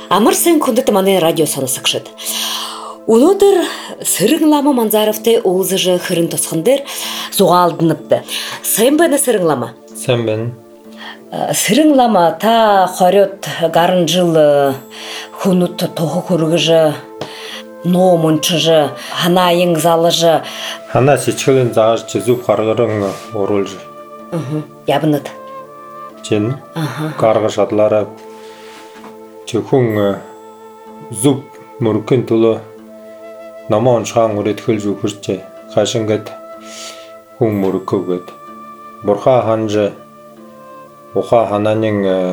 Амарсан күндэт манай радио сонсогчид. Өнөөдөр Сэрэн лама Манзаровтай уулзаж хэрэн тусхан дээр зугаалднапты. Сайн байна Сэрэн лама? Сайн байна. Сэрэн лама та 20 гаруй жил хүнүт тохо хөргөж ноо мунчж ханааин залж Ханаа сичгэлэн зааж зүв гаргаран уруулж. Ябнат. Чин. Гаргаж шадлаараа зөвхөн зүв мөргөн төлөө намаа онцхан үрэтгэлж өгөрч хашингэд хүн мөргөөгээд бурхан ханж уха ханаанын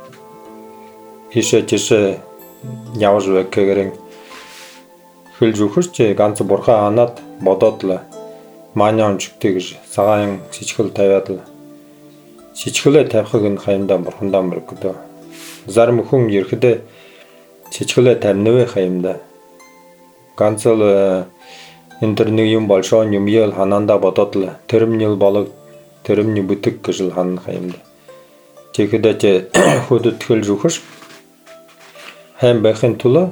хишээчээ явж байгээрэн хэлж өгөрч ганц бурхан ханаад бодоод л мааны онцгтэй гэж цагаан сичгэл тавиад л сичгэлээ тавихыг нь хаймдаа бурхандаа мөргөдөө. Зарим хүн ирэхдээ сичгэлээ тавьнавэ хаймдаа. Ганц л энэ төр нэг юм болшоо юм ял ханаанда бодоод л тэрэмнэл болог тэрэмний бүтэг гэж л хана хаймдаа. Тэгэхдээ хөдөд хэлж өгөхөш хайм байхын тулд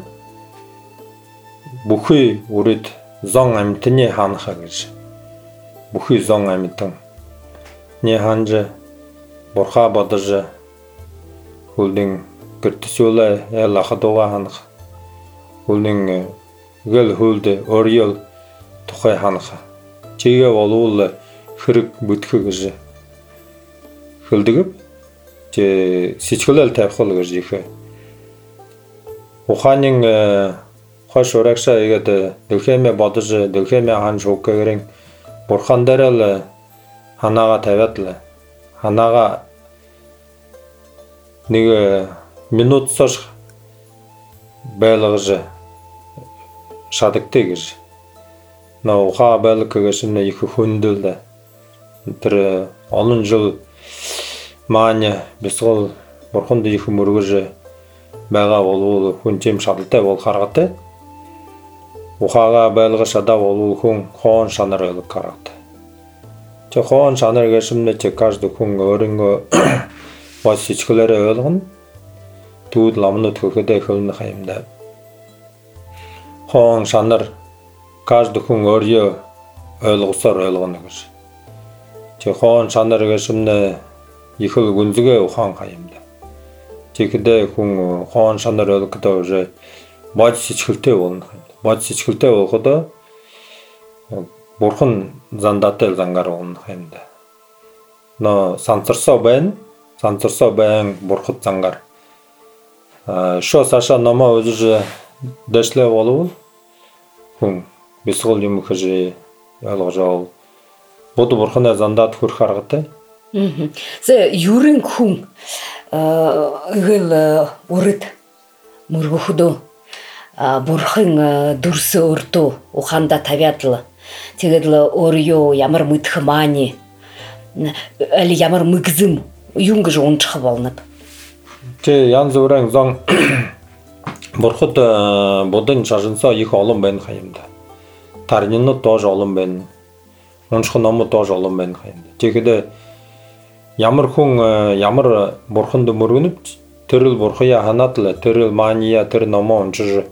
бүхий үрээд зон амьтны хаанхаа гэж бүхий зон амьтан не ханж бурха бодож хүлэн гэртсүүлээ ялахадуга ханах хүлэн гэл хүлд ориол тухай ханах чигээ болвол хэрэг бүтгэх гэж хөлдөг чи сичгэлэл тавихул гэж ихэ ухаанын хош урагшаа игээд дэлхэмэ бодож дэлхэмэ ханж өггээрэн бурхан дээр л ханаага тавиад л ханаага нэг минут сош байлгаж шадагтай гэж науха байлгаж нь их хүндэл тэр олон жил мааны бисгол бурханд их мөргөж байгаа болвол хүн тийм шадалтай бол харгатай ухаага байлгаж шадаа болвол хүн хоон шанар ойлог харгатай тэг хоон шанар гэшмнэ тэг каждый хүн өөрөнгөө бас сичгэлээрээ ойлгоно түүд ламнууд хөхөдөө хөлн хаймдаа хоон шанар каждый хүн өөрийгөө ойлгосоор ойлгоно гэж тэг хоон шанар гэшмнэ ихэл гүнзгээ ухаан хаймдаа тэгэхдээ хүн хоон шанар ойлгодоо уже бод сичгэлтэй болно бод сичгэлтэй болоход бурхан зандатай зангаар болно хаймдаа но санцарсаа байна бурхад зангаар шо саша намаа үзэж дэшлээ болов хүн бисгол юм гэж ойлгож авал бод бурханаа зандаад хөрх харгатай Зэ юрын хүн гэл үрд мөргөхдөө бурхан дүрс өрдөө ухаанда тавиад л тэгээд л өөрийгөө ямар мэдх маани али ямар мэгзэм юм гэж унчих болно. Тэ янз бүрийн зон бурхад бодон шажинсаа их олон байна хаймда. Тарнинууд доош олон байна. Унчих номууд доош олон байна хаймда. Тэгэхдээ ямар хүн ямар бурханд мөргөнөв тэрл бурхая ханаад л тэрл маания тэр номоо уншиж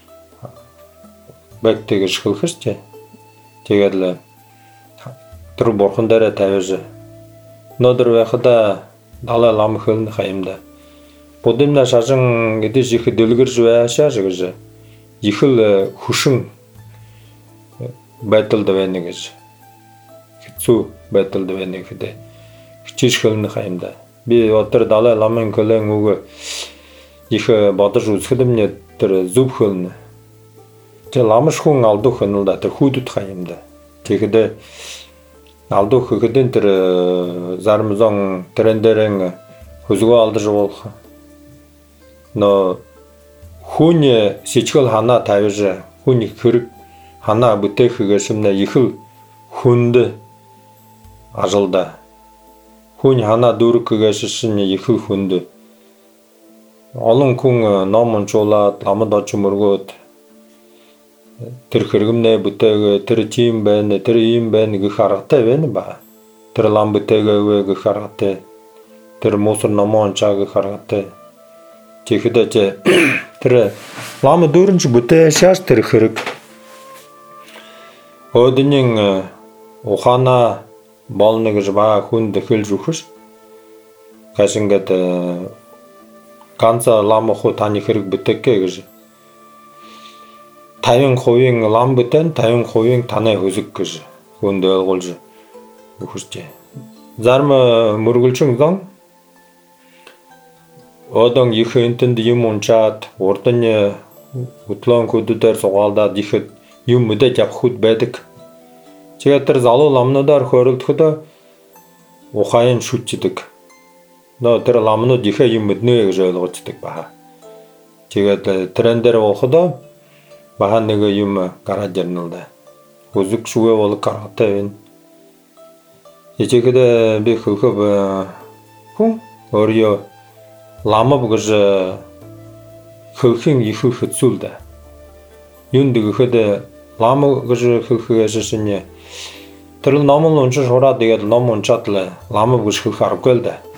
бэгтэг шхэлхэш тэ. Тэгээд л тэр бурхан дээр тавьж нодор байхада далай лам хөлн хаймда. Будимна шажин гэдэж их дэлгэрж байшаа гэж их л хөшин байдалд байна гэж хэцүү байдалд байна гэхэд хичээж хөлн хаймда. Би өдөр далай ламын көлэн үг их бодож үзэхлэмнэ тэр зүв хөлн. Тэг ламш хүн алдах нь л да тэр хүйдэт хаймда. Тэгэхдээ алдах хөдөн тэр зармзон трендерэн хөзгөө алдаж болох. Но хүн сичгэл ханаа тавьж хүн хэрэг ханаа бүтээх гэсэмнэ их л хүнд ажилда. Хүн ханаа дүрх гэсэм их л хүнд. Олон хүн ном уншуулаад ламд очиж мөргөөд тэр хэрэгмнээ бүтээгээ тэр тийм байна тэр ийм байна гэх аргатай байна ба. Тэр лам бүтээгээ гэх аргатай. Тэр мусор номоо уншаа гэх аргатай. Тэгэхдээ тэр лам дөрөнч бүтээ шааш тэр хэрэг өдний ухаана болно гэж ба хүн дэхэлж өгөш гэж ингээд ганц лам хуу таны хэрэг бүтэхгээ гэж 50% лам бүтэн 50% танай хүсэг гэж хүнд ойлгуулж өгчээ. Зарим мөргөлчин зан одон их энтэнд юм унчаад урд нь хөтлөн хөдөдөр сугаалдаад ихэд юм мэдэж авах хүд байдаг. Тэгээд тэр залуу ламнуудаар хөөрөлдөхөд ухаан шүтчдэг. Тэр ламнууд ихэ юм мэднэ гэж ойлгоцдог баа. Тэгээд тэрэн дээр болоход баа нэг юм гараад ирнэ л да. Үзэг шүгэ бол гараатай байна. Ичээхэд би хөхөв хүн өөрийгөө ламав гэж хөхин их хөцүүл да. Юунд гэхэд ламав гэж хөхөөсөний тэр номон уншиж хураад тэгээд ном унчаад л ламав гэж хөх аргагүй л да.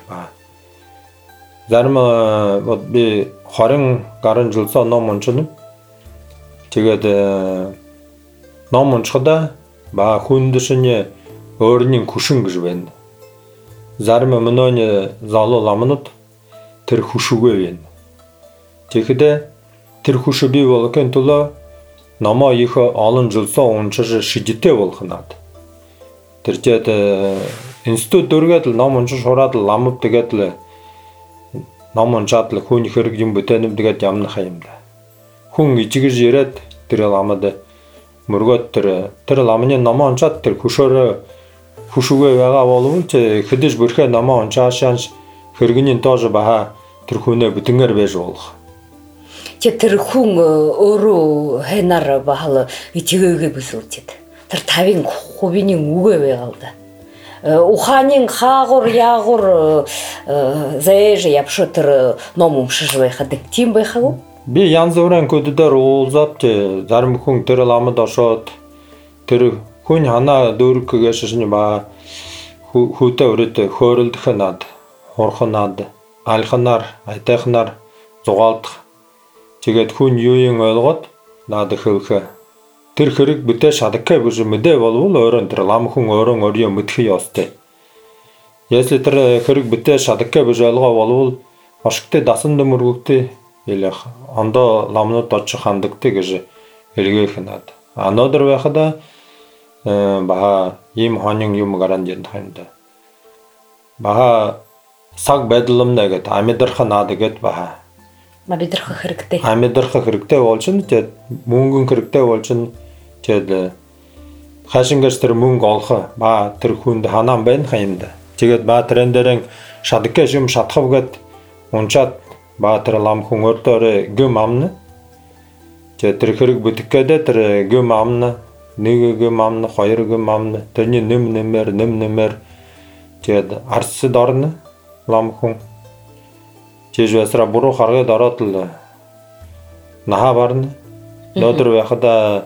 Зарим би 20 гаруй жилсаа ном уншина. Тэгээд ном уншихад ба хүндшний өөрийн хүшин гэж байна. Зарим мөнөний залуу ламнууд тэр хүшүгэ байна. Тэгэхдээ тэр хүш бий болгохын тулд номоо их олон жилсаа уншиж шижтэй болох надад. Тэр жээд институт дөргээд ном уншиж хураад ламв тэгээд л ном уншаад л хүн хэрэг юм бүтэнэм тэгээд ямнах юм да. Хүн ижигж яриад тэр ламад мөргөд тэр ламны номоо уншаад тэр хүшүгэ байгаа болов ч хэдэж бүрхэ номоо уншаашааш хэрэгний доош баха тэр хүнээ бүтэнгээр байж болох. Тэр хүн өөрөө хэнаар бахал ичгээгээ бүсүүлчихэд тэр 50%-ийн үгээ байгаа л да. Ухаанын хаагур яагур зээж явш тэр ном уншиж байхад тийм байхаг. Би янз бүрийн көдөдөр уулзаад зарим хүн тэр ламд оршоод тэр хүн ханаа дөрөггөөс шин ба хүүтэй өрөөд хөөрөлдөх над хурхнаад алханаар айтайхнаар зугаалдах. Тэгээд хүн юуийн ойлгоод наад хөвхө тэр хэрэг бүтээ шадагкай биш мэдээ болвол өөрөө тэр лам хүн өөрөө өөрийн мэдхий ёстой. Если тэр хэрэг бүтээ шадагкай биш ойлгоо болвол ашигтай дасан дөмөргөтэй илэх ондоо ламнууд очих хандагтай гэж хэлгээх над. Анодор байхада баха ийм хонин юм гаранд юм да. Баха саг байдлымнаа гэд амьдарх наад гэд баха. Амьдарх хэрэгтэй. Амьдарх хэрэгтэй болчихно. Тэгээд мөнгөн хэрэгтэй болчихно. Тэгээд хашингас тэр мөнгө олох ба тэр хүнд ханаан байна юм да. Тэгээд ба тэрэн дээрэн шадагкай юм шатхав гэд унчаад ба тэр лам хүн өртөөрэ гэм амна. Тэгээд тэр хэрэг бүтгэхэд тэр гэм амна нэг гэм амна хоёр гэм амна тэрний нэмэр тэгээд арсд орно лам хүн чиж басра буруу харгаад ороод л наха барна. Нодор байхада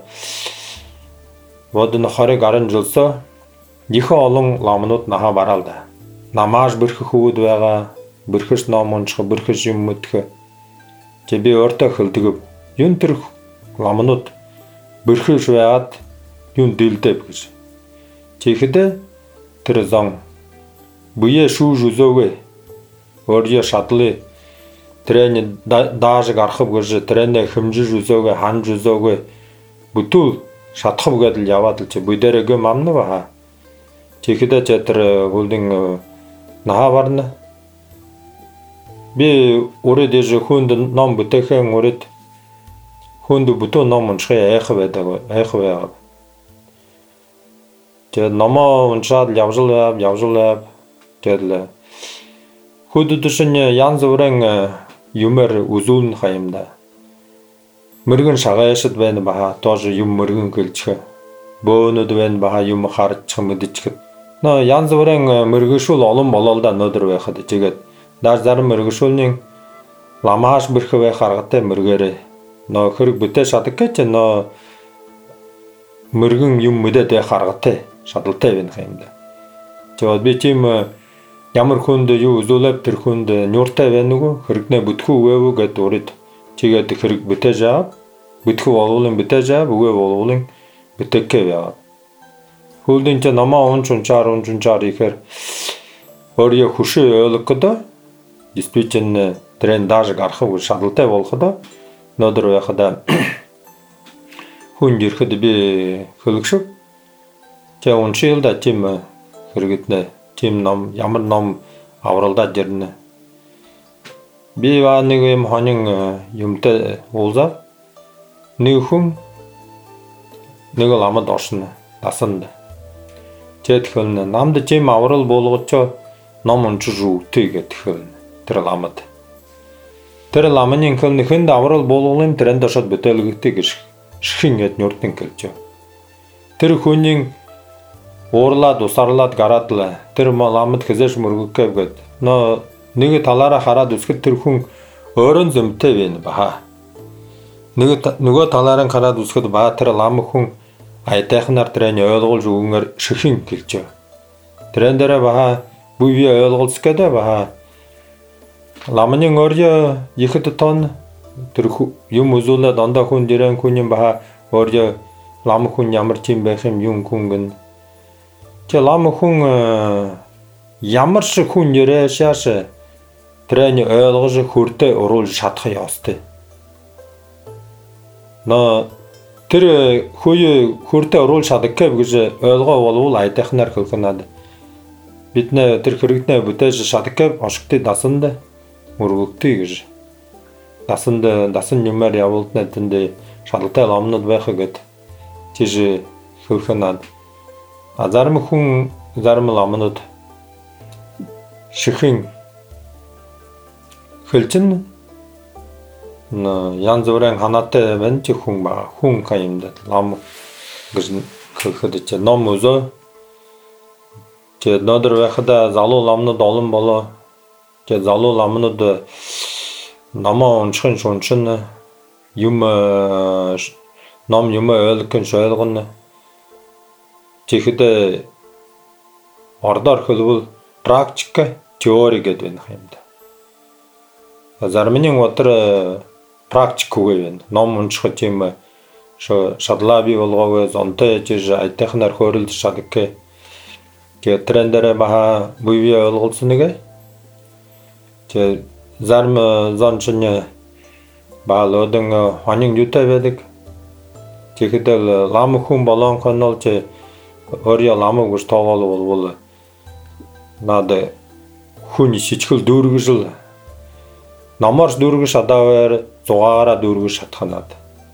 водны 20 гаруй жилсаа их олон ламнууд наха бараал да. Намааш бэрхэх хүүд байгаа, бэрхэш ном унших, бэрхэш юм мэдэх. Чи би өөртөө хөлдөг. Юн тэр ламнууд бэрхэш байгаад юн дэлдэв гэж. Чихэдэ тэр зам буяа шүүж үзөөгүй. Өөрийн шадлыг трен дааж гарах гэж тренээ хэмжиж үзөөгүй, ханж үзөөгүй. Бүтүүл шатхав гэдэл яваад л чи бүдэрэг амна ба. Чихэдэ тэр бүлдин наха барна. Би уред ээж хүнд ном бүтэхэн уред хүнд бүтэн ном унших айх байдаг. Тэгээд номоо уншаад явжлаа. Тэгээд хүддэшин янз бүрийн юмэр үзүүлнэ хаямда. Мөргөн шагаашд байна баха тож юм мөргөн гэлчих. Бөөнөд байна баха юм харчих мэдчих. Нөө янз бүрийн мөргөшүүл олон болол да нөдөр байхад тэгээд зарим мөргөшүүлний ламааш бэрх байх аргатай мөргөрөө. Нөө хэрэг бүтээ шадаг гэж нөө мөргөн юм мэдээд байх аргатай шадалтай байна хаямда. Тэгээд би тийм ямар хүнд юу үзүүлээд тэр хүнд нюуртай байна уу хэрэгнээ бүтгүү гээвүү гэд урид тэгээд хэрэг бүтээж аваад бүтэх болвол бүтээж аваа үгүй болвол бүтэхгүй яваа. Хөлдөн ч намаа унчаар ихээр өөрийгөө хөшөө ойлгох гэдэг действительно тренд даже гарах шаардлагатай болоход өнөөдөр байхад хүн ирэхэд би хөлөгшөв. Тэгээ уншилда тийм хэрэгэтнэ тийм ном ямар ном авралдаад ирнэ. Би нэг юм хонин юмтай уулзаад нэг хүн нэг ламад оршно насанд. Тэгэхэл намд тийм аврал болгочоо ном уншиж үгтэй гэхэл тэр ламад. Тэр ламын хэнэнд аврал болгоны тренд шууд бүтээлгтэй гэж шихэн гэд нүртэн гэлж. Тэр хүний уурлаад усарлаад гараадла тэр ламад хэзээш мөргөхгүй гэд нэг талаараа хараад үсгэд тэр хүн өөрөн зөмтэй байна баа. Нөгөө талаараа хараад үсгэд баа тэр лам хүн айтайхнаар тэрний ойлгуулж өгөнөр шихэн гэлж. Тэрэн дээр баа бүвий ойлгуулс гэдэг баа. Ламны өөрө ихэд тон тэр юм үзүүлээд дандаа хүн дэрэн хүн баа өөрө лам хүн ямар тийм байх юм хүн гэн. Тэ лам хүн ямар шиг хүн нэрээ шааш тэрний ойлгож хүртэ уруулж чадах ёстой. Тэр хүртэ уруулж чадахгүй гэж ойлгоо болвол айтайхнаар хөлхнаад бид нэ тэр хэрэгтнээ бүтээж чадахгүй ошигтэй дасанд мөргөгтэй гэж дасан юмар явуулдна тэнд шалгалтай ламнууд байх гэд тийш хөлхнаад зарим хүн зарим ламнууд шихэн хөлчин янз бүрийн ханаатай байна ч хүн хаимд лам гэж хөлхөд ч ном өзөө тэ нодор байхада залуу ламнууд олон болоо тэ залуу ламнууд намаа уншин юм ном юм ойлгоно тэгэхдээ ордоор хөлвөл практика теори гэдэг байна хэмдэ. Зармын өдөр практик үгүй байна. Ном унших тийм шадлааби болгоог зонтой жиж айтайхнаар хөөрөлд шадагke. Тэгээ трендэрэ баха буйви ойлгуулсан нэгэ. Тэгээ зарм зончны баалодын хонин юутай байдаг. Тэгэхдээ лам хүн болон конол ч өөрийн ламыг гэж тоогоол болвол наад хүн шичгэл дүүргэж намарч дүүргэж шадавар зугаараа дүүргэж шатханаад.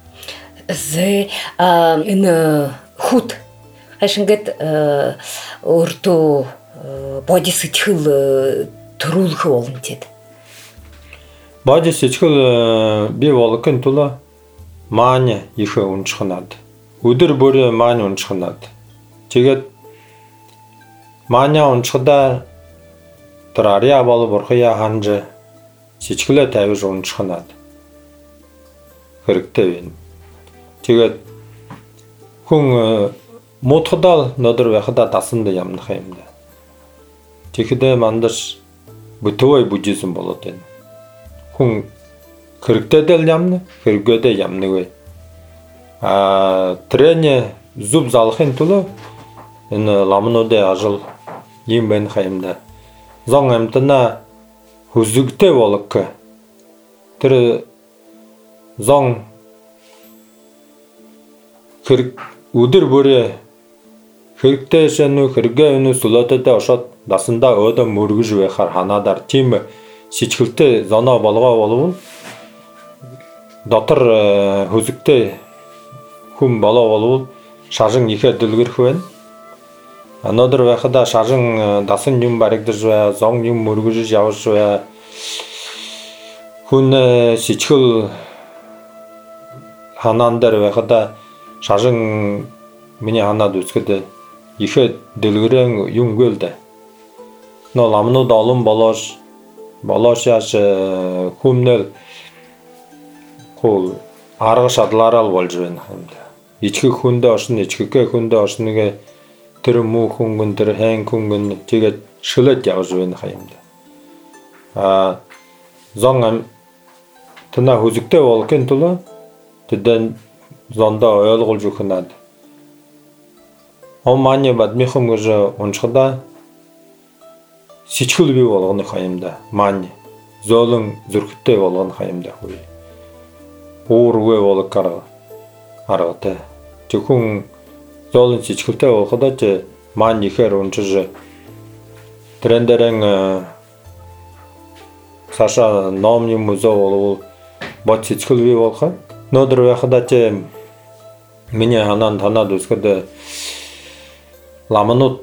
Энэ хут ашингад өөртөө боди сэтгэл төрүүлэх болно тийм. Боди сэтгэл би болгон тула маань их уншханаад. Өдөр бүр маань уншханаад. Тэгээд маanya уншхада тэр арья бол бурхая ханж сэтгэлээ тавьж уншханаад хэрэгтэй байна. Тэгээд хүн муудахдаа нодор байхада дасанд ямнах юм да. Тэгэхдээ мандаш бүтөвэй бүжсэн болоод байна. Хүн хэрэгтэйдэл ямна, хэрэггээдэ ямнаг вэ. Трени зүб залахын тулд энэ ламнуудын ажил юм байна хаймда. Зон амтна хүзэгтэй болгох. Тэр зон хэрэг өдөр бүрээ хэрэгтэй шануу хэрэггээ өнөө сүлөөдөд ошоод дасандаа өөдөө мөргөж байхаар ханаадар тийм сичгэлтэй зоноо болгоо болвол дотор хүзэгтэй хүн болоо болвол шажин ихэ дэлгэрэх байна. Өнөөдөр байхада шажин дасан юм баригдаж бай, зон юм мөргөж явж бай. Хүн сичгэл ханаан дээр байхада шажин миний ханаад үсгэд ихэ дэлгэрэн юм гэлдэ. Нөө ламнууд олон болоошааш хүмнэл хол арга шадлаараа болж байна юм да. Ичхэг хүндээ оршин, ичхэгэ хүндээ оршингээ тэр муу хүнгэн тэр хэн хүнгэн тэгээд шөлөд явж байна юм да. Зон Тана хүзэгтэй болгохын тулд тэдэн зондоо ойлгуулж өгөх надад. Оманы бадмихом гэж уншихада сичгэл бий болгоны хаямда мань зөөлөн зүрхтэй болгоны хаямда хүй. Уургүй болог аргатай. Зөвхөн зөөлөн сичгэлтэй болгоход ч мань ихээр уншиж трендерэн саша ном юм зөө болов бод сичгэл бий болгох. Нодор байхада ч миний ханан танаад үсгэд ламанууд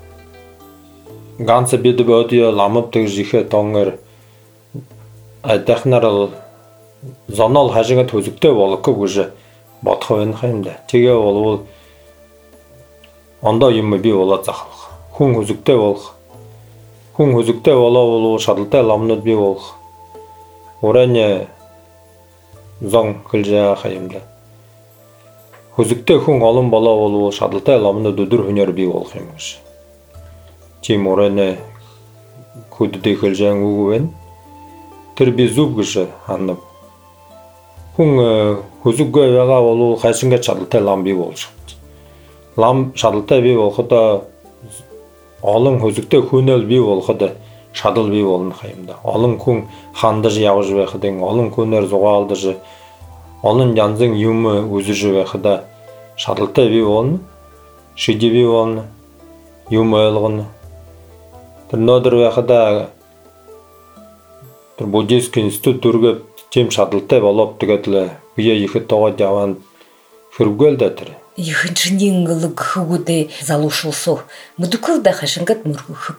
ганц бид бодё ламд гэж ихэ тонгор айдахнаар зонол хажига төзөгтэй болгохгүй гэж бодох байх юм да. Тэгээ болвол ондоо юм би болоод захах. Хүн хөзөгтэй болох. Хүн хөзөгтэй болоо шадалтай ламнууд би болох. Урань зон хэлж юм да. Хөзөгтэй хүн олон болоо шадалтай ламнууд өдөр хөнөөр би болох юм гэж. Чим урань хүддээ хэлж үг вэ? Тэр би зүг гэж ханав. Хүн хөзөггүй байгаа болов хайшинга шадалтай лам бий болж. Лам шадалтай бий болоход олон хөзөгтэй хүнэл бий болоход шадал бий болно юм да. Олон хүн хандаж явж байхад олон хүнээр зугаалдаж олон янзын юм үзэж байхад шадалтай бий болно. Шиди бий болно. Юм ойлгоно. Тэр нодор байхад тэр буддийский институт дүргээ тийм шадалтай болоод тэгээд л бие ихэд тоогод яваад хөргөөл да тэр. Ихэнчний ингэлэг хөвгүүдээ залуушуулсуу мэдгүй да хашингад мөргөх.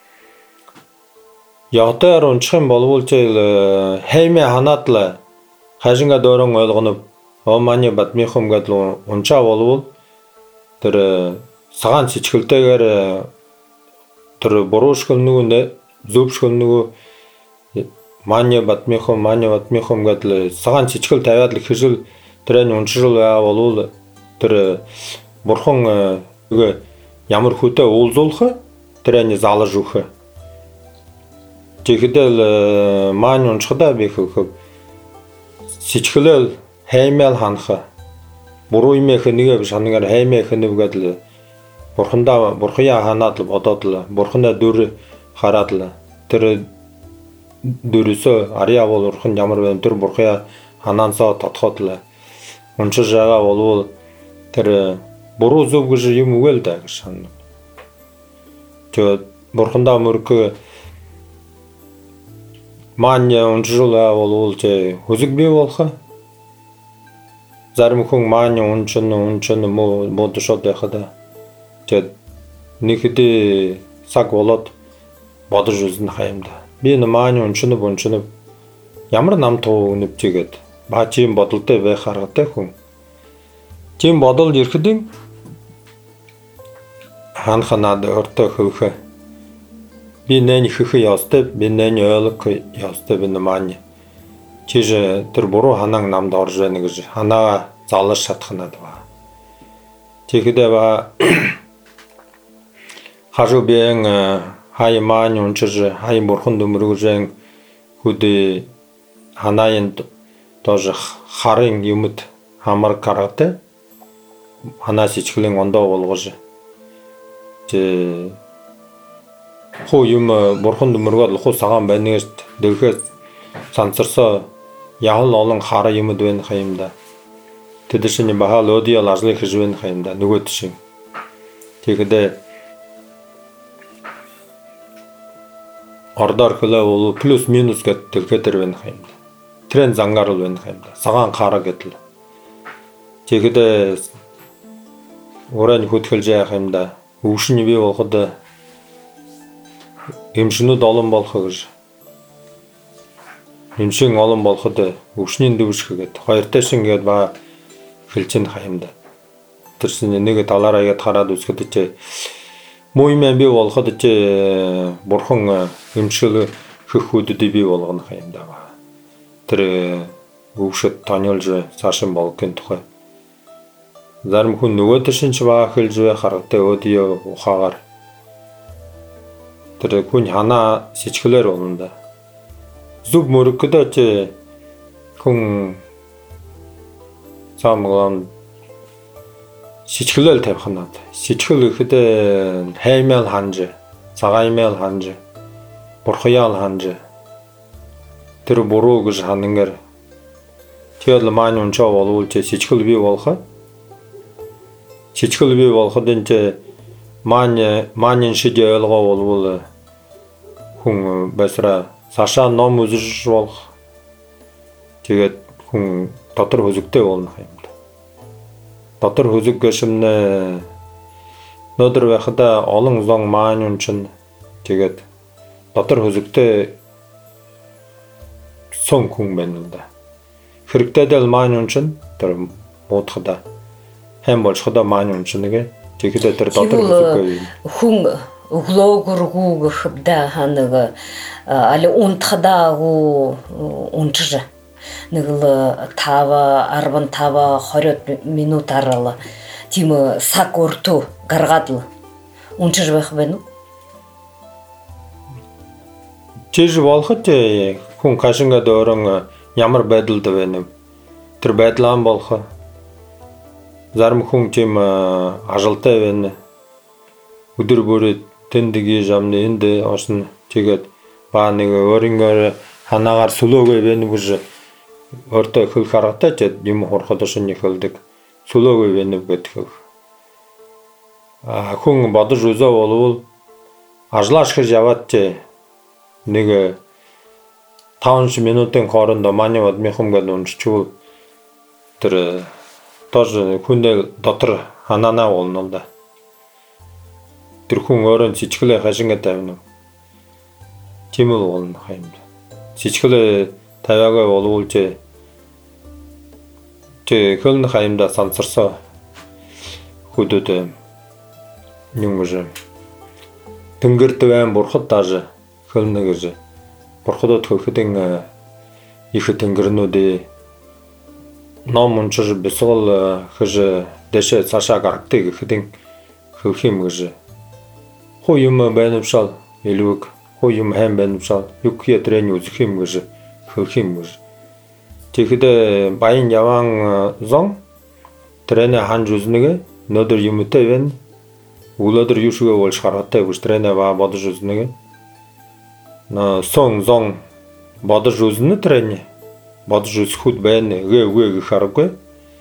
Ягтаар унчих юм болвол ч хаймаа ханаад л хашинга доорон ойлгоно. Оманы бадмихом гэдл унчаа болвол тэр сагаан цэцгэлтэйгээр тэр буруушгал нөгөө зөвшгөл нөгөө Мanya батмихом гэдэл сагаан цэцгэл тавиад л хэсэл тэрэн уншрал байа болвол тэр бурхан ямар хөтэ уулзуулах тэрэн залж өгөх. Тэгэхдээ мань уншхада би хөх цэцгэлэл хаймал ханах. Буруу юм нэгэ шанагаар хаймаа хэнэв гэдэл бурхая ханаад л бодоод л бурханаа дүр хараад л тэр дөрөсө ария бол урхан ямар байна тэр бурхая ханаансаа тодхоод л уншиж байгаа болвол тэр буруу зөв гэж юм үгүй л да гэж санав. Тэгээд бурхандаа мөрөх мань уншруулаа болвол ч хөзөг бий болох. Зарим хүн мань уншин модшод байхад тэгээд нэгэдээ цаг болоод бодож үзнэ хаямда. Би намааны уншинав ямар нам туу өнөвчгээд ба чим бодолтой байх аргатай хүн. Чим бодол ирэхэд ханханаад өртөө хөвх. Би нэн хөх ястай би нэн ойлгох ястай би намааны. Чиж тэр буруу ханан намд орж байна гэж ханаа залж шатхнаад ба. Тэгэхдээ ба хажуубэн хай маань унчиж хай бурхан дөмрөгжэн хүдэ ханааян тоже харын юмд хамар каратай ханаа сичгэлэн ондоо болгож хуу юм бурхан дөмрөгөд лхуу сагаан байна гэж дэрхээ санцарсаа яхал олон хара юмд байна хаимда тэдэшний бахал одиал ажлыг хийж байна хаимда нөгөө тишин тэгэхдээ ордоор хөлөө плюс минус гэдэг тэр байна юм. Трен зангаар л байна юм. Сагаан хара гэдэл. Тэгэхдээ уран хөтгөлж яах юм да. Өвшин бий болоход эмшнүүд олон болох гэж. Эмшин олон болоход өвшний дөвшөх гэдэг. Хоёртой шин гээд ба хэлцэн хаям да. Тэрсэн нэг талаараа яд хараад үсгэд чи муу юм би болоход ч бурхан эмшил хөх хүдэд би болгоно юм да. Тэр өвшөд тонёлж цаашин болгохын тухай. Зарим хүн нөгөө төшин ч баа хэлж байх аргатай өдөө ухаагаар. Тэр хүн ханаа сичгэлэр болно да. Зүг мөрөгдөд ч хүн самглан сичгэлэл тавих надад. Сичгэл гэхэд хаймал ханж, цагаймал ханж, бурхяал ханж. Тэр буруу гэж ханангаар тэгэл маань унчаа болвол чи сичгэл бий болохоо. Сичгэл бий болоход энэ маань шиг ойлгоо болвол хүн басра сашаа ном үзэж болох. Тэгээд хүн дотор хөзөгтэй болно юм да. Дотор хөзөг гэшмнэ нөдөр байхада олон зон маань унчин тэгээд дотор хөзөгтэй сон хүн байна да. Хэрэгтэй дэл маань унчин тэр муудахда хэм болчихдоо маань унчин нэгэ тэгэхдээ тэр дотор хөзөггүй хүн өглөөгөргүү гэхбдэ ханаг али унтхдаагу унчж нэг л 5-15 20 минут арал тийм сак өртөө гаргаад л унчж байх байна уу? Чиж болоход хүн кашингад өрөн ямар байдалд байна вэ? Тэр байдлаа болох зарим хүн тийм ажилтай байна. Өдөр бүрээ тэндгийн жамны энд орсон тэгээд ба нэг өөрөнгөө ханаагаар сүлөөгөө байна гэж өөртөө хөл харгатай ч юм хурхад шин ихэлдэг сүлөөгөө байна гэдэг. Хүн бодож үзээ болвол ажлааш гэж яваад нэг 5 минутын хоорондоо манай адмихум гэдэг унччул тэр тож хүн дотор ханаанаа болно да. Тэр хүн өөрөө сичгэлээ хашингаа тавина. Тийм л болно юм. Сичгэлээ тавиагаа болвол ч хөлн хаймда сансарсаа хөдөд юм гэж тэнгэрд байн бурхад тааж хөлнө гэж бурхадод хөхөдөн их тэнгэрнүүд ном унчиж бисгал гэж дэшэ цаашаа гаргадыг гэхэд хөх юм гэж хуу юм байнавшал илүүг хуу юм хайм байнавшал юг ятрэн үзэх юм гэж хөх юм гэж тэгэхэд баян яван зон трэнэ ханж үзнэгэ нөдөр юмтай байна үлөөдөр юу шигэ болж хараатай гэж трэнэ ба бодож үзнэгэ на сон зон бодож үзнэ трэнэ бодож үзэхүүд байна гээ гэх аргагүй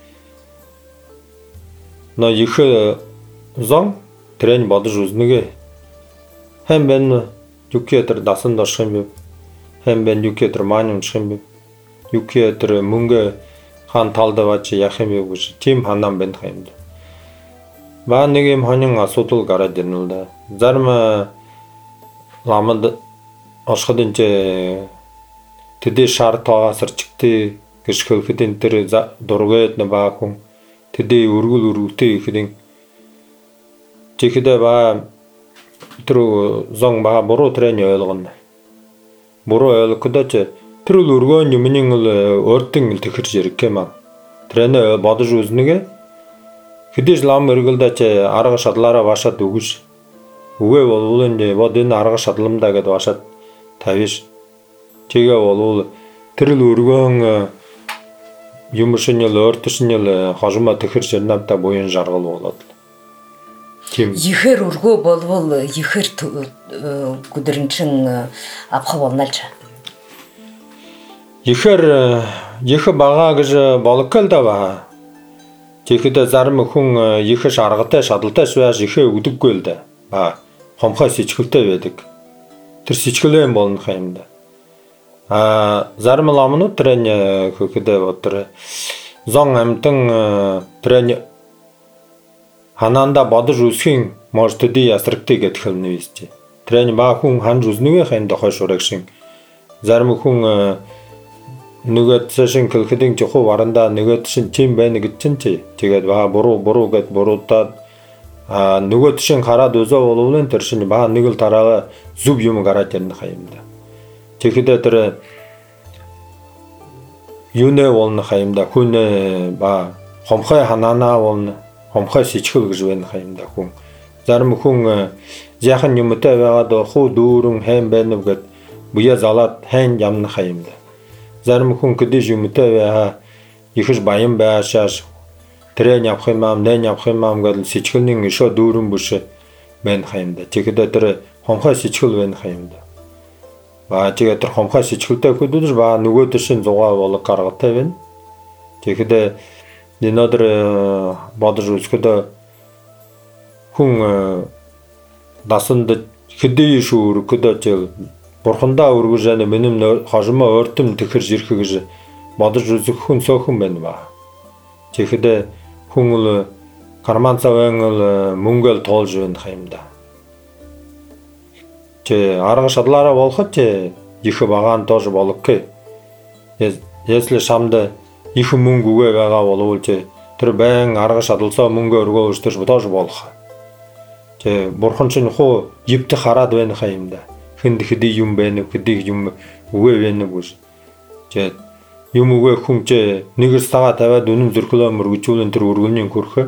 на их зон трэнэ бодож үзнэгэ хэм бэн юкетер дасан дошх юм бэ хэм бэн юкетер маань унчих юм бэ юкетер мөнгө хан талдаваач яах юм бэ гэж тийм ханан байна юм да. Ба нэг юм хонин асуудал гараад ирнэ л да. Зарим ламад ашхадын тэдэ шаартаа сарчигтэй гэж хөлхөдөн тэр дургээд на ба хүн тэдэ өргөл өргөтэй ихэдэн тэгэхдээ ба тэр зон ба буруу трэн ойлгоно. Буруу ойлгоход ч тэр л өргөн юмны л өөртөн тэхэрж ирэх юм аа. Трэнэ бодож үзнэгэ хэдэж лам өргөлдө ч арга шадлаараа башаад өгөш. Үгүй болвол энэ бод энэ арга шадламдаа гэд башаад тавиш. Тэгээ болвол тэр л өргөн юм шинэл өөртөшнөл хожимо тэхэрж ирнавта буян жаргал болоод. Ихэр өргөө болвол ихэр гүдэрэнчин авах болнолч. Их бага гэж болгол да ба. Тэгэхдээ зарим хүн их шаргатай шадалтай швэж ихэ өгдөггүй л да. Ба хомхой сичгэлтэй байдаг. Тэр сичгэлэн болно юм да. Зарим ламнууд трэн хөөхдөө бодор зон амтан трэн хананда бодож үсхийн мортэди ясрагтай гэдэг хэлнэ висч. Трэн ба хүн ханж үзнэвэ хайн дохой шураг шин. Зарим хүн нөгөө цэшин хэлхэдин жохоо варанда нөгөө шин тим байна гэж чинь тэгээд ба буруу гэд буруудаад нөгөө шин хараад өзөө боловлын тэр шин ба нэг л дараа зүв юм гараад ирнэ юм да. Тэгэхдээ тэр юунэ болно юм да. Хүн ба хомхой ханаанаа болно. Хомхой сичгэл гэж байна юм да хүн. Зарим хүн яхан юмтай байгаад хуу дүүрэн хайм байна гэд буя залаад хайн ямна юм да. зарим хүн кэдэж юмтай байха ихэж баян байшааш тэрэн явах юмам, нэн явах юмам гэдэг сэтгэлний өшөө дүүрэн бүш байна хаимда. Тэгэхдээ тэр хомхой сэтгэл байна хаимда. Ба тэгээд тэр хомхой сэтгэлтэй хөдөлж ба нөгөө төшин зугаа болог гаргатай байна. Тэгэхдээ нинодэр бодож үзэхэд хүн дасанд хэдий шүү өргөдөж бурхандаа өргөж яана минем хожимо ойртом тэхэрж ирэх гэж бодож үзэх хүн цөөхөн байна ба. Тэгэхдээ хүн л карман цаван л мөнгөл тоолж байна хаимда. Тэ арга шадлаараа болоход их багаан доош болгохгүй. Если шамда их мөнгө үгээ байгаа болвол тэр байн арга шадлцаа мөнгө өргөөж тэр доош болох. Тэ бурхан чинь хуу ивт хараад байна хаимда. Хүнд хэдий юм байна, хэдий юм үгээ байна гэж. Тэ юм үгээ хүн нэгээс тагаа тавиад үнэн зөрхлөө мөргөжүүлэн тэр өргөний хөрхөө.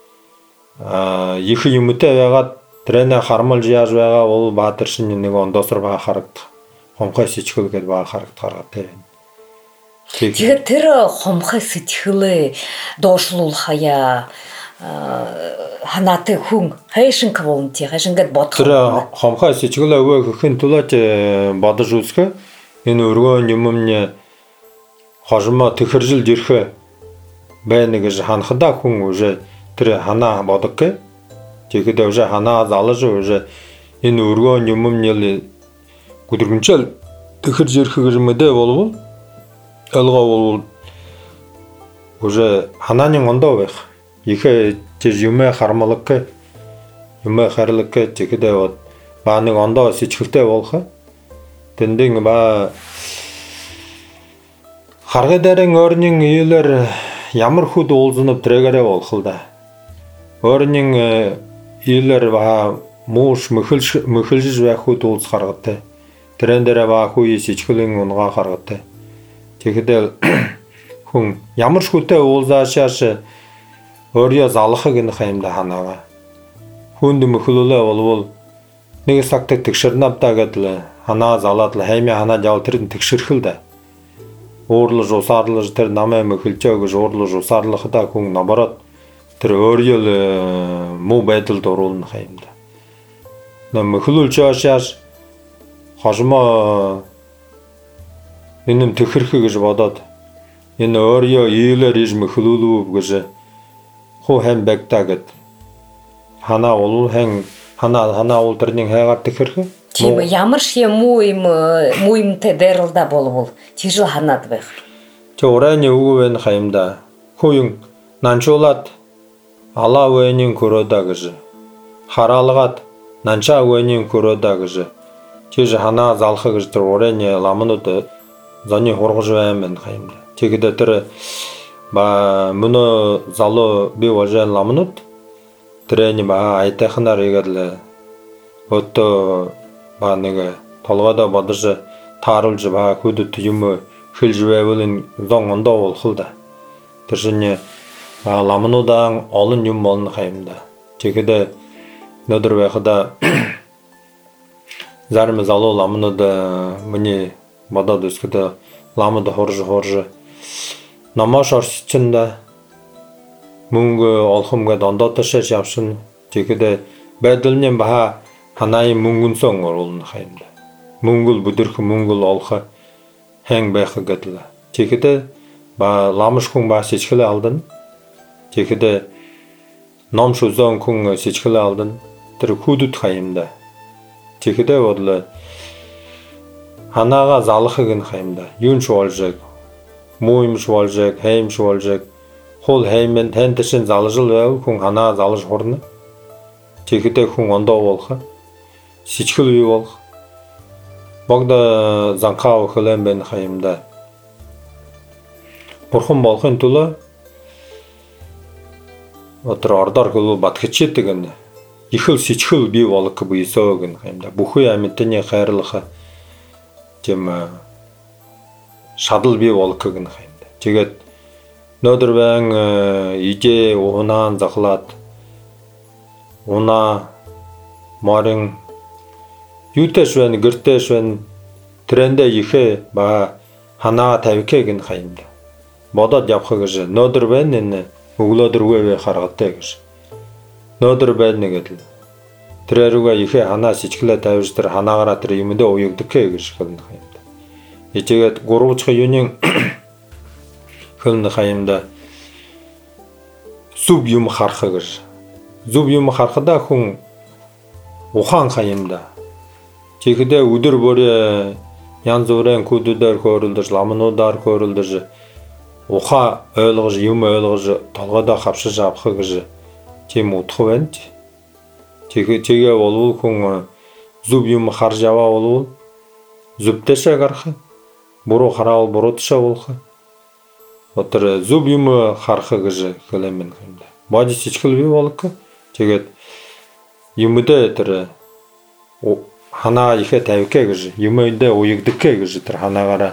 Их юмтай байгаад тэрэнэ хармалж яаж байгаа бол баатар шинэ нэг ондоосор баа харагдах. Хомхой сэтгэл гэдээ баа харагдахаар байна. Тэгээд тэр хомхой сэтгэлээ доошлуулхая ханаатай хүн хайшин кавонти хайшин гэд бодох. Тэр хомхой сэтгэлээ өвөө хөхийн тулаад бодож үзэх. Энэ өргөн юмны хожимо тэхэржил ирэх байна гэж ханахда хүн уже тэр ханаа бодоггүй. Тэгэхдээ уже ханаа залж уже энэ өргөн юмны гүдэргэнчэл тэхэрж ирэх гэж мэдээ болвол ялгаа бол уже ханааны ондоо байх. Ихэ юмэ хармалггүй юмэ харлггүй тэгэхдээ ба нэг ондоо сичгэлтэй болох. Тэндэн ба харгай дарын орнын ийлэр ямар хүд уулзнав трэгэрэ болох л да. Орнын ийлэр ба мууш мөхөлж байх хүд уулз харгатай. Тэрэн дээр ба хүй сичгэлийн унгаа харгатай. Тэгэхдээ хүн ямар шүтэй уулзаашааш өөрийгөө залхах гэнэ хаимда ханаа. Хүнд мөхлөлөө болвол нэг цагт тэгшэрнавдаа гэдэл ханаа залаад л хаймаа ханаа жаал тэр тэгшэрхэл да. Уурлаж усаарлаж тэр намаа мөхөлжөө гэж уурлаж усаарлахдаа хүн наоборот тэр өөрийгөө муу байдалд оруулна хаимда. Мөхлүүлж яашааш хожимо энэ тэхэрхэ гэж бодоод энэ өөрийгөө ийлэр иж мөхлүүлв гэж хуу хайм байгтаа гэд ханаа бол ханаа улдэрний хайгаар тэхэрхэ. Тийм ямар шиг муу юмтэй дэрэлдэ болвол тийж ханаад байх. Тэ урайны үгүй байна хаимда. Хүн нанчуулаад алаа вэний көрөөдө гэж хараалгаад нанчаа вэний көрөөдө гэж тийж ханаа залхах гэж тэр урайны ламнууд зоны хургаж байна хаимда. Тэгэхдээ тэр ба мөнө залуу би вожан ламнууд тэрэний ба айтайхнаар игээл өтө ба нэг толгойдоо бодож тааруулж ба хүдэд юм хэлж байвал энэ зон ондоо болох л да. Тэр шинэ ламнуудаа олон юм болно хаимда. Тэгэхдээ нөдөр байхада зарим залуу ламнууд миний бодоод үзэхэд ламд хорж намаш орчинда мөнгө олхом гэд ондоотошш явшин. Тэгэхдээ байдалны баха ханаай мөнгөнсөн оруулна хаимда. Мөнгөл бүдэрх мөнгөл олох хэн байх гэдэл. Тэгэхдээ ба ламш хүн ба сичгэлээ алдана. Тэгэхдээ ном шүзөн хүн сичгэлээ алдана. Тэр хүдэд хаимда. Тэгэхдээ бол ханаага залхах гэн хаимда. Юун шуулжэг муу юм шуулжэг, хайм шуулжэг хул хаймын тань ташин залжил байв хүн ханаа залж хурна. Тэгэхдээ хүн ондоо болох. Сичгэл бий болох. Богда занхаа хөлөн бэн хаимда. Бурхан болохын тулд өдөр ордоор хөл батгчээдэг гэн. Ихэл сичгэл бий болох буйсоо гэн хаимда. Бүхий амьтны хайрлах тийм шадал бий болох гэн хаимда. Тэгээд нөдөр байн ижээ унаан захлаад унаа морин юутэш байна гэртэш байна трендэ ихэ ба ханаа тавьке гин хаимда. Бодод явах гэж нөдөр байна энэ өглөөдөр үевэ харгатай гэж. Нөдөр байна гэдэл. Тэрэрүүгээ ихэ ханаа сичглээ тавьж тэр ханаагаараа тэр юмдээ уягдгкэ гэж хэлнэ хаимда. Ичээгээд гурвчх юуны хэлнэ хаимда зүв юм харах гэж. Зүв юм харахда хүн ухаан хаимда. Тэгэхдээ өдөр бүрээ янз бүрийн күдүүдээр хөөрөлдөж, ламнуудаар хөөрөлдөж, ухаа ойлгож, юм ойлгож, толгойдоо хавшиж авах гэж тийм утга байна. Тэгээ болвол хүн зүв юм харж аваа болвол зүвтэйшээ гарах, буруу хараавал буруутэйшээ болох. Отор зүв юм харах гэж хэлэмэн юм да. Бод сичгэл бий болох. Тэгээд юмдээ тэр ханаа ихэ тавьке гэж юмдээ уягдгкэ гэж тэр ханаагаараа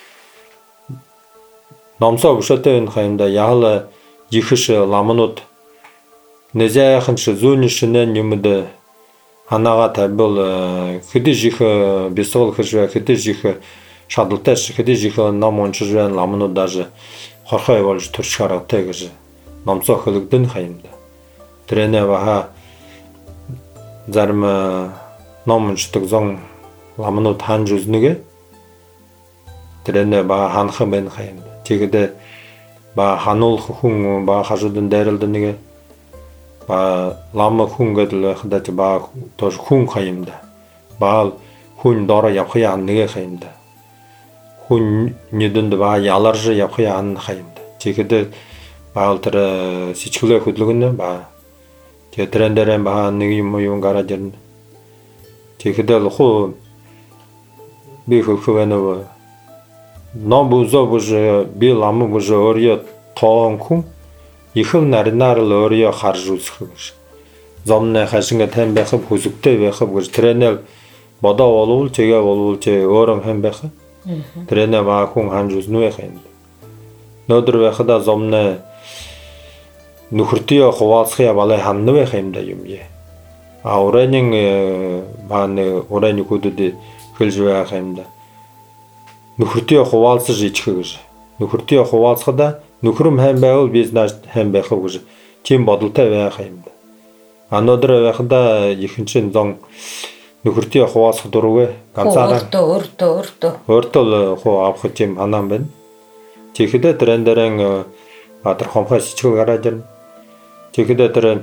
номсоо бушаатай энэ хаимда яхал ихш ламнууд нэзэхэн ч зүүн шинэн юмд ханаага тавьбал хэдэж их бисгол хэрвээ хэдэж их шадалтай хэдэж их ном уншиж байна ламнууд даже хорхой болж төрч хараатай гэж номсоо хөлөгдөн хаимда. Тэрэнэ баха зарим ном уншдаг зон ламнууд ханж үзнэгэ тэрэнэ ба ханах байна хаимда. Тэгэхдээ ба хануулах хүн ба хажуудан дайралд нэгэ ба лам хүн гэдэл байхад ба тож хүн хаимда. Ба хүн дороо явах яан нэгэ хаимда. Хүн нэдэнд ба яларж явах яан хаимда. Тэгэхдээ ба тэр сичглээ хөдлөгнө ба тэгээ трендэрэн ба нэг юм гараад ирнэ. Тэгэхдээ хуу би хөвхөвэнэ ном бузо буж би лам буж өөрийн тоон хүн ихэв наринаар л өөрийн харж үзэх гэж. Зомны хашинга тань байх хүсэгтэй байх гэж тренер бодоо болвол тэгээ болвол чи өөрөө хэн байх. Тренер ба хүн ханж үзнэ байх юм. Нөдөр байхада зомны нөхөртөө хуваалцхия балай ханна байх юм да юм яа. А уранин бааны ураны хүдэд хэлж байх юм да. Нөхөртөө хуваалцаж ичэх гэж. Нөхөртөө хуваалцахада нөхрөм хэн байвал бизнес хэн байх гэж тийм бодолтой байх юм да. Анодор байхада ихэнх зон нөхөртөө хуваалцах дургүй ганцаараа өөртөө хуу авах тийм анан байна. Тэгэхдээ трендэрэн атар хомхой сичгэл гараад ирнэ. Тэгэхдээ тэр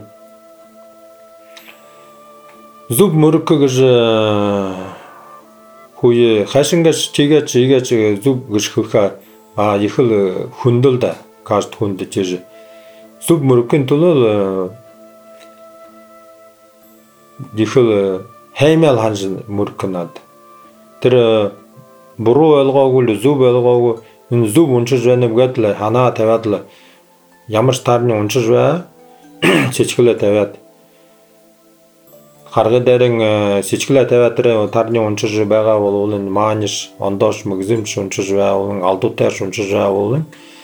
зүг мөрөг гэж хүйе хашингаш чигэж зүг гэж хөхө ихэл хүндэлдэ каст хүндэж зүг мөрөгний төлөө ихэл хаймал ханж мөрөгнад тэр буруу ойлгоогүй зүг ойлгоогүй энэ зүг уншиж байна гэдэл ханаа тавиад л ямар ч таарны уншиж бай чичгэлээ тавиад харгай дээрэн сичглээ тавиад тэр тарны уншиж байгаа бол энэ мааниш ондоош мэгзэмч уншиж байгаа алдуутай уншиж байгаа бол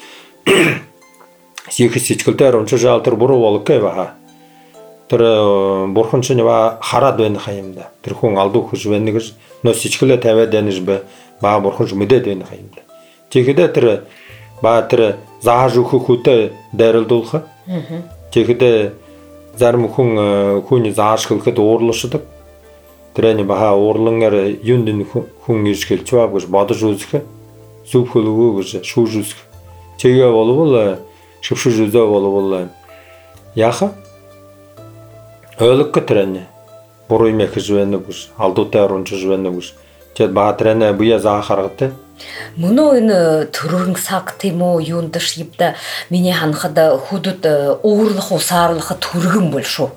их сичгэлээр уншиж байгаа тэр буруу болгоё баа. Тэр бурхан чинь хараад байна юм да. Тэр хүн алдуу хүж байна гэж нөө сичглээ тавиад байна гэж ба бурхан ч мэдээд байна юм да. Тэгэхдээ тэр тэр зааж өгөх хүтэ дайралдуулах. Тэгэхдээ зарим хүн зааж хэлэхэд уурлашдаг. Тэрний баха уурлангаар юунд хүн ирж хэлж байгаа гэж бодож үзэх. Зүв хөлөвөө гэж шүүж үзэх. Тэгээ болвол шившиж үзээ болвол яаха? Ойлгох тэрний буруу юм хийж байна гэж алдуутай уншиж байна гэж. Тэгэд баа тэрний буя заа харгатай. Мөн энэ төрөрн саг тийм үү юунд шивда миний ханахад хүдэд уурлах усаарлах төргөн бол шүү.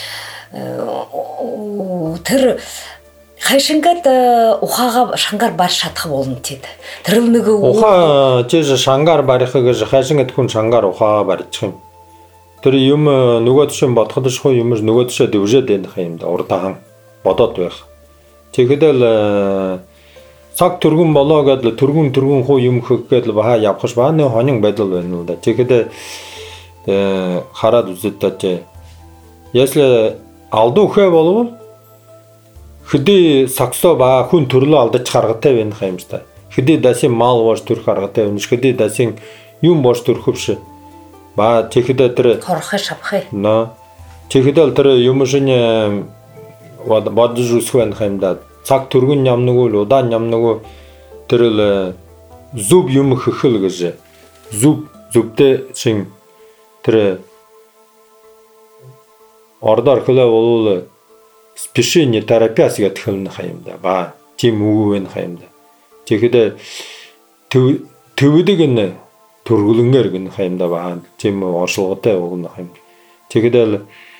Тэр хайшингад ухаага шангаар барь шатах болно тийм. Тэр нэг ухаа жиж шангаар барих гэж хайшингад хүн шангаар ухаага барьчих юм. Тэр юм нөгөө төшөө бодоход шүү юм нөгөө төшөө дэвжээд байх юм да урдаан бодоод байх. Тэгэхдээ цаг түргэн болоо гэдэл түргэн хуу юм хөх гэдэл баа явахш баа нэг хонин байдал байна л да. Тэгэхдээ хараад үзээд та если алдуу хэ болвол хэдий саксо ба хүн төрлөө алдаж харгатай байх юм та. Хэдий дасин мал бош төрөх аргатай өнөш хэдий дасин юм бош төрөхвш. Ба тэгэхдээ тэр хорхой шавхай. Но тэгэхдээ тэр юм шин бодож үсэх байх юм да. Цаг төргөн ямнаг уу удаан ямнаг уу тэр л зүв юм хөхөл гэж. Зүвтэй шин тэр ордоор хөлөө бол спешиний терапиас гэдэг юм хаим да. Ба тийм үг вэ хаим да. Тэгэхдээ төвдөг нэ төргөлөнгөр гэн хаим да ба тийм оршуулгатай үг хаим. Тэгэхдээ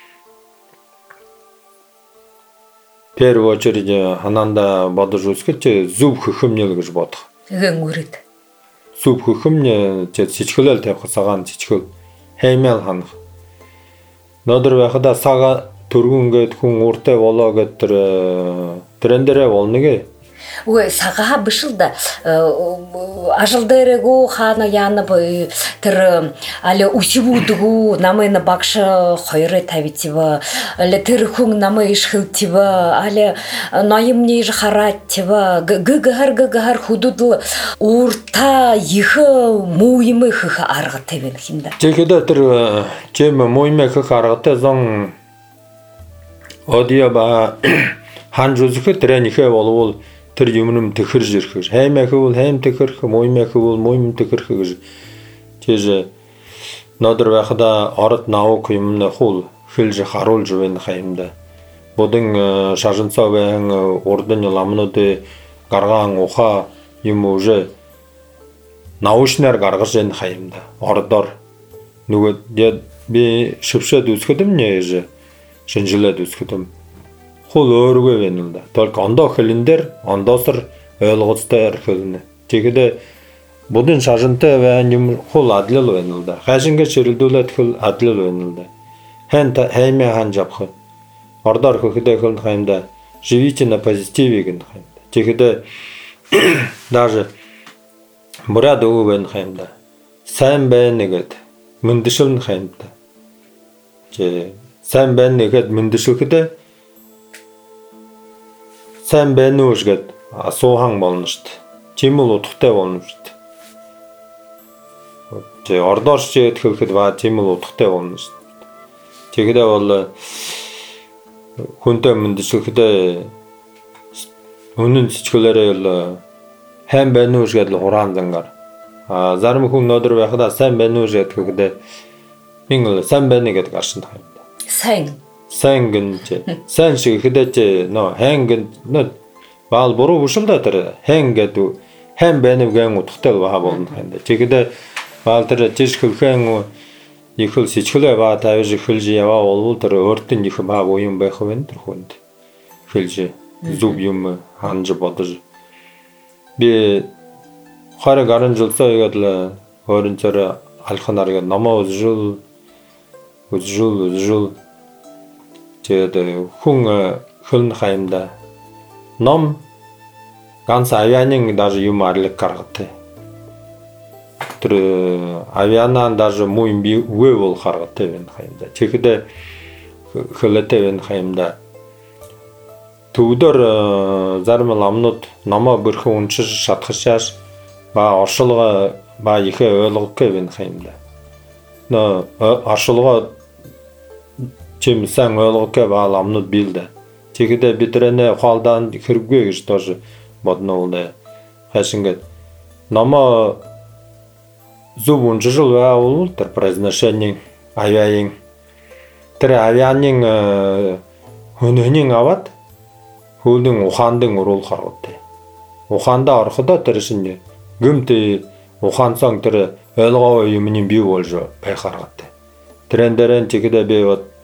первую очередь хананда бодож үзэхэд зүв хөхөмнөл гэж бодох. Тэгээ ngүрэд. Зүв хөхөмнө цэцгэлэл тавих цагаан цэцгэл хаймал ханах. Нодор байхада сага төргөн гээд хүн уртай болоо гэд трендэрэ болно гэ. Үгүй сагаа биш л да. Ажил дээрэгүү хаана яана тэр аль үсвүүдгүү намайна багш 250 аль тэр хүн намайг ишхэлтив аль ноёмны харатив ггхар худуд урта их мууймэ хөх аргатай байна хинда. Тэгэхдээ тэр чим мууймэ хөх аргатай зон одио ба хан зүзэхэд тэрэнийхээ болвол тэр юмнум тэхэрж ирэх. Хаймах бол хайм тэхэрх, муймах бол муйм тэхэрх гэж. Тийж нодор байхада ород нааук юмны хул хэлж харуулж байна хаймда. Бодон шажинцаа байн урдын ламнууд гаргаан уха юм уже наушнаар гаргаж байна хаймда. Ордоор нөгөө би шившээд үзэхэд юм нэж шинжилээд үзэхэд юм. Хул өөргөө байна л да. Только ондоо хэлэн дээр ондоосор ойлгоцтой хэлнэ. Тэгэхдээ будын шажинтай байна юм хул адлал байна л да. Хашингээ ширэлдүүлээд хэл адлал байна л да. Хаймаа ханж авах. Ордоор хөхдөө хэлнэ хаймда. Живите на позитиве гэнэ хаймда. Тэгэхдээ даже мурад өө байна хаймда. Сайн байна гэд мөндөшөлн хаймда. Сайн байна гэд мөндөшөхдөө сайн байна уу гэд асуухан болно шүү дээ. Чим бол утгатай болно шүү дээ. Тэ ордоор чигэд хэлэхэд ба чим бол утгатай болно шүү дээ. Тэгэхдээ бол хүнтэй мөндөсөхдөө үнэн цэцгэлээрээ л хайм байна уу гэд хураан зангаар. Зарим хүн нодор байхад сайн байна уу гэд хэлэхдээ минь сайн байна гэдэг аршин тах юм да. Сайн гэнч сайн шиг хэдэж нөө хэн гэн нөө баал буруу бүшэлдэ тэр хэн гэдэг хэн байна гэн утгатай баа болно хэнда. Тэгэхдээ баал тэр жиш хөлхэн ихэл сичгэлээ ба тавьж хэлж яваа болвол тэр өөртөө их баа буян байх вэ тэр хүнд хэлж зүв юм ханж бодож би хараа гарын жилсаа ягаад л өөрөн цараа алханаар яа намаа үзжүүл тэгээд хүн хөлн хаймда ном ганц авианын даже юм арлаг гаргатай. Тэр авианан даже муйм би үе бол гаргатай байна хаймда. Тэгэхдээ хөлөтэй байна хаймда. Төвдөр зарим ламнууд намаа бүрхэн уншиж шатгахшааш ба оршилгоо ба ихэ ойлгохгүй байна хаймда. Нөө оршилгоо чим сан ойлгохгүй ба ламнууд билдэ. Тэгэхдээ бидрэнэ хаалдаан хэрэггүй гэж тоош бодно улдэ. Хашингэд намаа зүв унжил байвал тэр произношение авиаин тэр авианын хөнөний аваад хөлн ухаандын уруулах аргатай. Ухаандаа орохдоо тэр шинэ гүмтэй ухаанцан тэр ойлгоо юмны бий болж байх аргатай. Тэрэн дээрэн тэгэхдээ би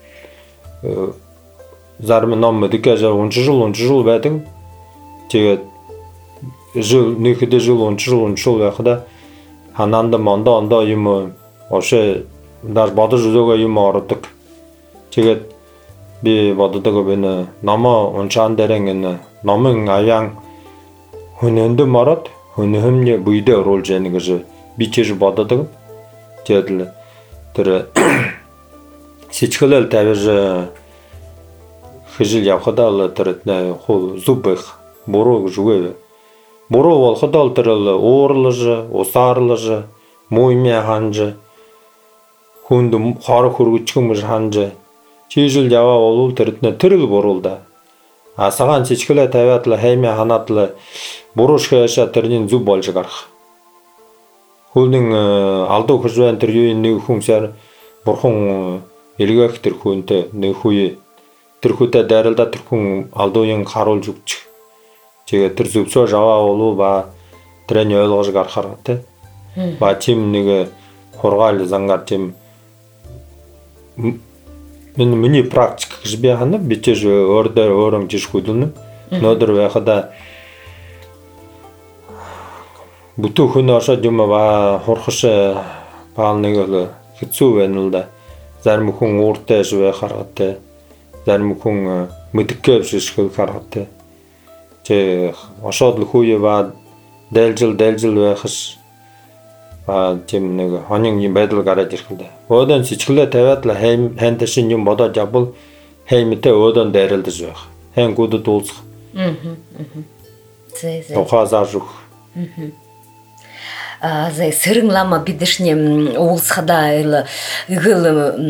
зарим ном мэдээж унжил байдаг. Тэгээд жил нэхэд жил унжил байхада хананда мондоо юм ошээ даш бодож өгөө юм ордог. Тэгээд би боддог бэнэ номоо унчаан дээрэн энэ номын аян хүнэнд марад хүнэмний буйдэ оруулж яана гэж би чиж боддог. Тэгээд тэр сичгэлэл тавьж хижил явхадаа л тэр хул зүбэх буруу гэж үгүй. буру болхо да ылтырылы оорлыжы, осарлыжы, мойме ханжы, хүнді қары хүргүчкүмүш ханжы, чижил жава олул тірітіне тіріл борулда. Асаған чечкілі тәвәтлі хәйме ханатлы бурушка яша тірінен зуб болжы қарқ. Хүлдің алды күржуен түргейін нөгі хүңсер бұрхың елгек түркуінті нөгі түркуті дәрілда түркуң алдойын қарол жүкчі. Чеге түрзубсо жава олу ба тірен өйлғыж қарқарғыты. Ба тем нөгі қорғайлы заңғар тем Мені практика жбеханы бите же ордер орың жишкудуны. Нодыр вехада буту хүн аша жума ба хорхышы палныгылы хитсу венулда. Зармукун орте жве харгатте. Зармукун мытыккеп жишкыл харгатте. Че ашадлы хуе ба дәлжил вехыш. Тем нэг хонин юм байдал гараад ирэхлээ. Одан сичгэлээ тавиадлаа хэнтэшин юм бодож авбал хэмтэй одан дайралдаж байх. Хэн гүдэд уулзах. Зэ. Ухаазаажух. Зэ сэрэн лама бидэршне уулзахада игэл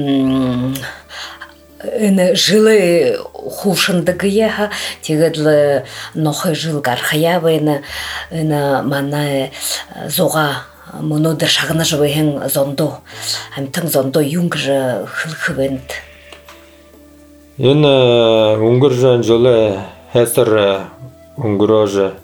энэ жылы хушындыгыяха тэгэдл нохой жыл гархаява энэ манай зуга Монодер шагна живehen зондо амтан зондо юнгр хылхвент Энэ унгржан жоле хэсэр унгрож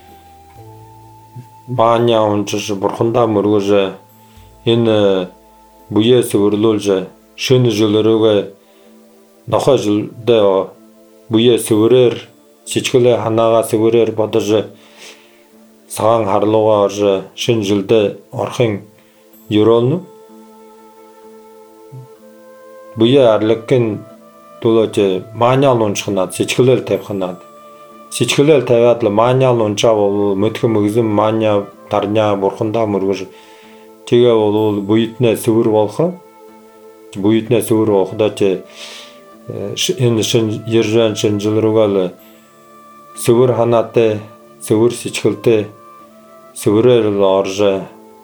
баня унчш бурханда мөргөж энэ буе сөрлүүлж шин жолрөөгө нохой жилдэ буе сөөрэр чичгэлэ ханаага сөөрэр бодож сагаан харлуугаа орж шинэ жилдээ орохын ёроолно буе арлэгэн тулож маняал унчхнаад сичгэлэл тавьхнаад сичгэлэл тавиад л маняал унчаа бол мэдхэн мөгзөн маня дарня бурхандаа мөргөж тэгээ бол буйтнээ сүвэр болохоо буйтнээ сүвэр болохдоо ч энэ шинэ ержан шинэ жил руугаа л сүвэр ханаатай сүвэр сичгэлтэй сүврээр л орж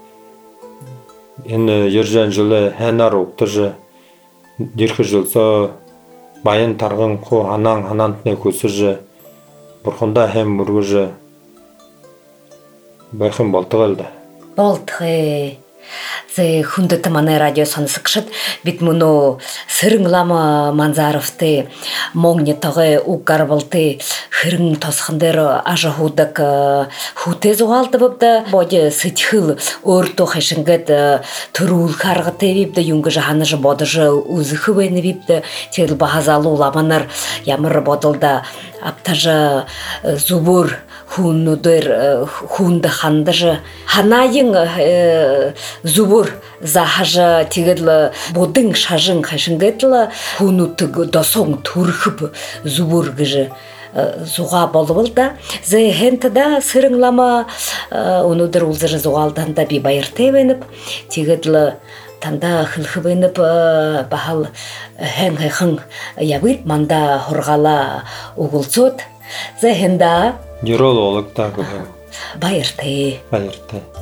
энэ ержан жилээ ханаар угтаж ирэх жилсоо баян тарган хуу ханаантны хөсөж бурхандаа хэм мөргөж байхын болтгоо л да. Болтхэ. Зэ хүндэт манай радио сонсогчид бид мөнөө сэрэн лама Манзаровтэй Моннитогэ угарвалты хэрэн тосхон дээр ажахудаг хүүтэй зугаалдавда боди сэтхэл өөртөө хашингэд төрүүл харгатай вибдэ юнгэж ханаж бодож үзэхвэн вибдэ тэгэл бахазалу ламанар ямар бодолда аптажа зубур хүннүүдээр хүнд хандаж ханаин зубур захажа тэгэл будын шажин хашингэтл хүнүтг досон төрхөв зубур гэж зуга болвол да зэ хэнтда сэрэн лама өнөөдөр үлзэр зугаалданда би баяртай байна тэгэл танда хылхвэнэп бахал хэн явит манда хоргала угулцот зэ хэнда Жирол ологтаа баяртай.